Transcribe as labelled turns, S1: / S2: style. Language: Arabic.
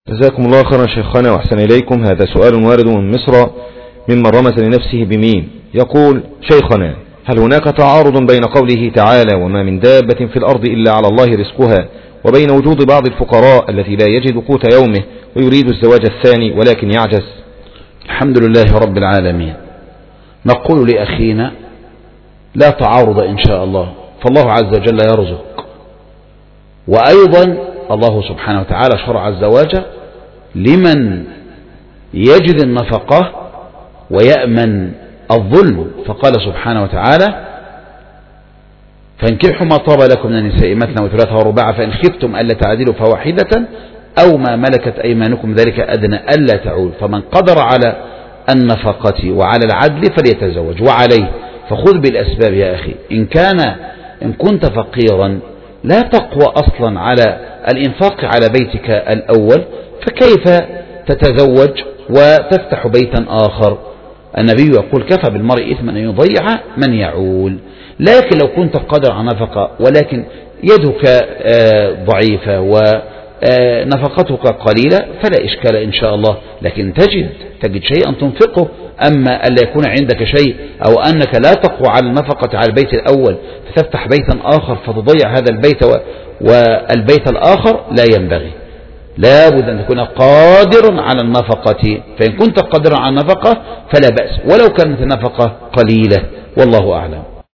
S1: جزاكم الله خيرا شيخنا وأحسن إليكم. هذا سؤال وارد من مصر ممن رمز لنفسه بميم، يقول: شيخنا، هل هناك تعارض بين قوله تعالى: وما من دابة في الأرض إلا على الله رزقها، وبين وجود بعض الفقراء التي لا يجد قوت يومه ويريد الزواج الثاني ولكن يعجز؟
S2: الحمد لله رب العالمين. نقول لأخينا: لا تعارض إن شاء الله، فالله عز وجل يرزق، وأيضا الله سبحانه وتعالى شرع الزواج لمن يجد النفقة ويأمن الظلم، فقال سبحانه وتعالى: فانكحوا ما طاب لكم من النساء مثنى وثلاث ورباع فإن خفتم ألا تعدلوا فواحدة أو ما ملكت أيمانكم ذلك أدنى ألا تعول، فمن قدر على النفقة وعلى العدل فليتزوج وعليه، فخذ بالأسباب يا أخي. إن كنت فقيرا لا تقوى أصلا على الإنفاق على بيتك الأول، فكيف تتزوج وتفتح بيتا آخر؟ النبي يقول: كفى بالمرء إثما أن يضيع من يعول. لكن لو كنت قادر على نفقة ولكن يدك ضعيفة ونفقتك قليلة فلا إشكال إن شاء الله، لكن تجد شيئا تنفقه. أما ألا يكون عندك شيء أو أنك لا تقوى على النفقة على البيت الأول فتفتح بيتا آخر فتضيع هذا البيت والبيت الآخر، لا ينبغي. لا بد أن تكون قادر على النفقة، فإن كنت قادرا على النفقة فلا بأس ولو كانت النفقة قليلة، والله أعلم.